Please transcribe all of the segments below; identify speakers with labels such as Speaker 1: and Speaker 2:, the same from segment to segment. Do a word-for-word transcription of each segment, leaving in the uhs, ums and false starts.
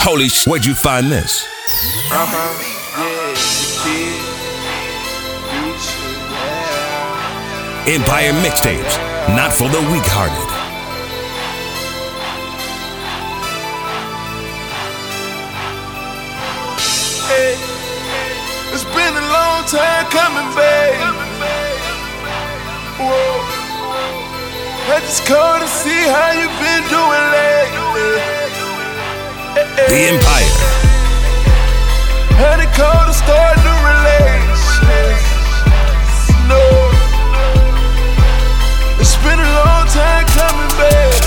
Speaker 1: Holy sh! Where'd you find this?
Speaker 2: Uh-huh, yeah, the kid, future, yeah.
Speaker 1: Empire Mixtapes, not for the weak-hearted.
Speaker 2: Hey, it's been a long time coming, babe. Whoa, I just called to see how you been doing lately.
Speaker 1: The Empire.
Speaker 2: Had to call to start a new relation. No, it's been a long time coming, babe.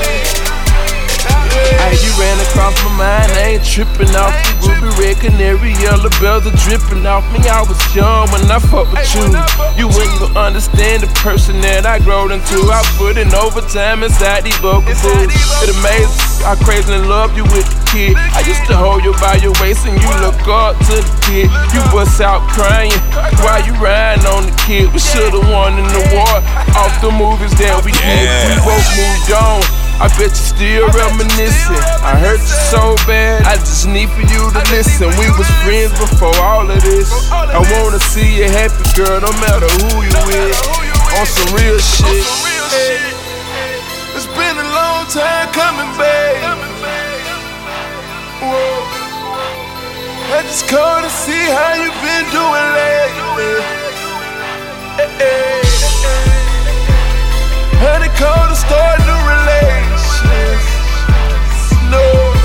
Speaker 2: Hey, you ran across my mind, I ain't tripping off the ruby red canary, yellow bells are dripping off me. I was young when I fucked with you. You wouldn't even understand the person that I growed into. I put in overtime inside these vocal booths. It amazes how crazy in love you with the kid. I used to hold you by your waist and you look up to the kid. You bust out crying while you riding on the kid. We should've won in the war off the movies that we did. We both moved on. I bet you still reminiscing. I hurt you so bad, I just need for you to listen. We was friends before all of this. I wanna see you happy, girl, no matter who you with. On some real shit. Hey, it's been a long time coming, babe. Whoa, I just called to see how you been doing lately. Hey, hey. Had to call to start a new relation. No,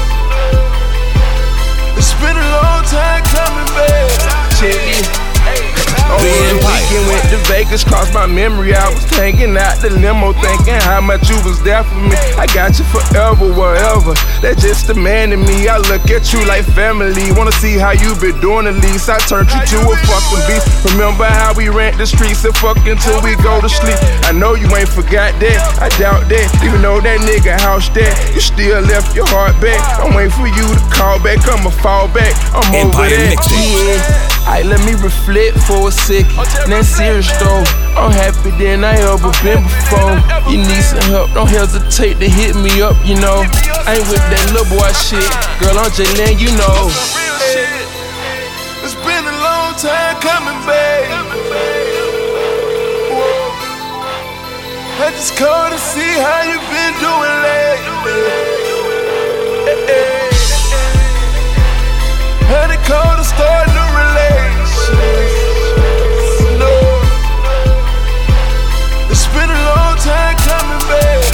Speaker 2: it's been a long time coming, babe. Check it. Over the weekend went to Vegas, crossed my memory. I was hanging out the limo, thinking how much you was there for me. I got you forever, whatever. That's just the man in me. I look at you like family. Wanna see how you been doing at least. I turned you to a fucking beast. Remember how we ran the streets and fuck until we go to sleep. I know you ain't forgot that. I doubt that. Even though that nigga house that, you still left your heart back. I'm waiting for you to call back. I'ma fall back. I'm
Speaker 1: Empire
Speaker 2: over that.
Speaker 1: Mixtapes.
Speaker 2: Alright, let me reflect for a second. That's serious though. I'm happy than I ever been before. You need some help, don't hesitate to hit me up, you know. I ain't with that little boy shit. Girl, I'm just letting you know. It's been a long time coming, babe. Whoa, I just called to see how you been doing lately. Had to call to start a new relation. No, it's been a long time coming, babe.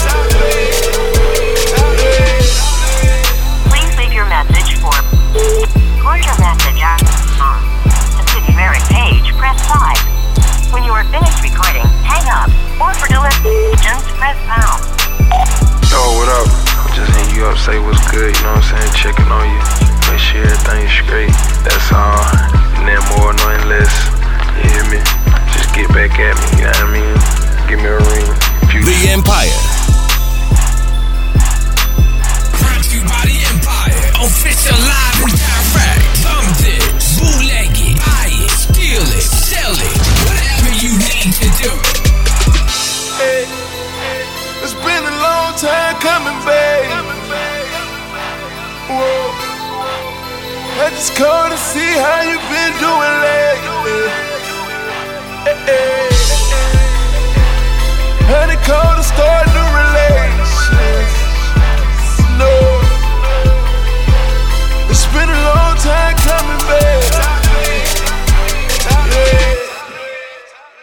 Speaker 3: Please leave your message for record your message on the numeric page, press five. When you are finished recording, hang up, or for directions, press pound.
Speaker 4: Yo, what up? I'm just hitting you up, say what's good, you know what I'm saying? Checking on you. Make sure everything's straight. That's all. Nothing more, nothing less. You hear me? Just get back at me, you know what I mean? Give me a ring. Future.
Speaker 1: The Empire.
Speaker 5: Brought to you by the Empire. Official live and direct. Thumbed it, bootleg it, buy it, steal it, sell it. Whatever you need to do.
Speaker 2: Hey, it's been a long time coming, babe. Whoa, I just called to see how you been doing lately. Hey, had to call to start a new relation. No, it's been a long time coming, babe.